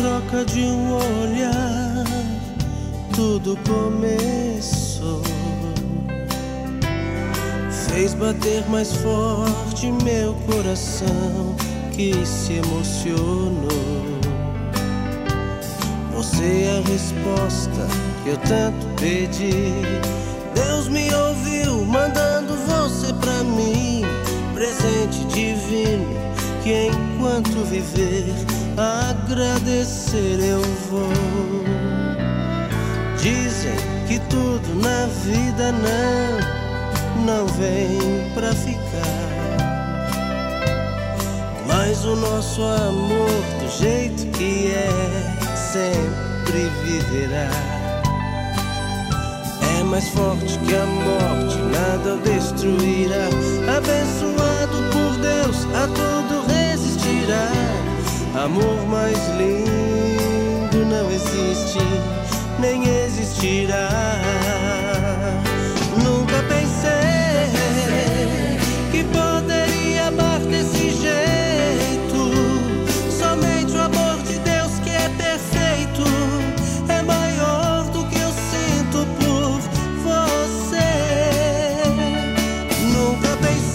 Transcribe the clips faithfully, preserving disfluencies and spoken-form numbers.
troca de um olhar, tudo começou. Fez bater mais forte meu coração que se emocionou. Você é a resposta que eu tanto pedi. Deus me ouviu mandando você pra mim, presente divino que enquanto viver agradecer eu vou. Dizem que tudo na vida não, não vem pra ficar, mas o nosso amor do jeito que é sempre viverá. É mais forte que a morte, nada o destruirá. Abençoado por Deus, a tudo resistirá. Amor mais lindo não existe, nem existirá. Nunca pensei que poderia amar desse jeito. Somente o amor de Deus que é perfeito é maior do que eu sinto por você. Nunca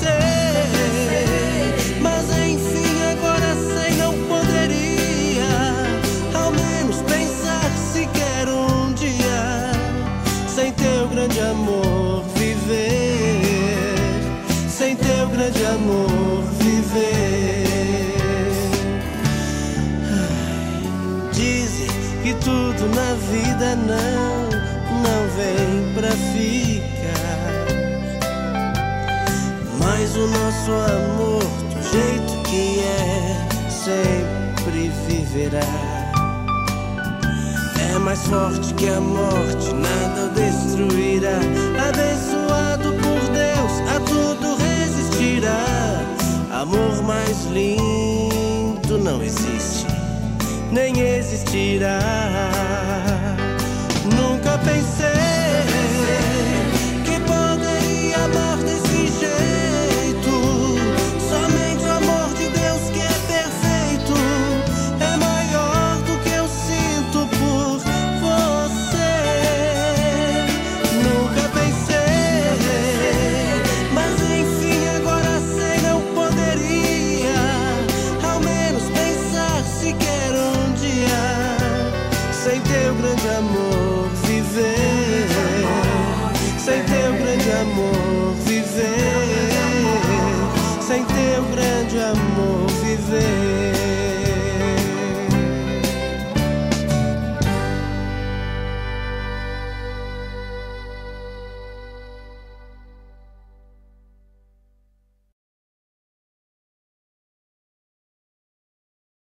pensei, mas enfim agora sei, não poderia ao menos pensar sequer um dia sem teu grande amor viver, sem teu grande amor viver. Dizem que tudo na vida não, não vem pra ficar, mas o nosso amor do jeito que é sempre viverá. É mais forte que a morte, nada o destruirá. Abençoado por Deus, a tudo resistirá. Amor mais lindo não existe, nem existirá. Nunca pensei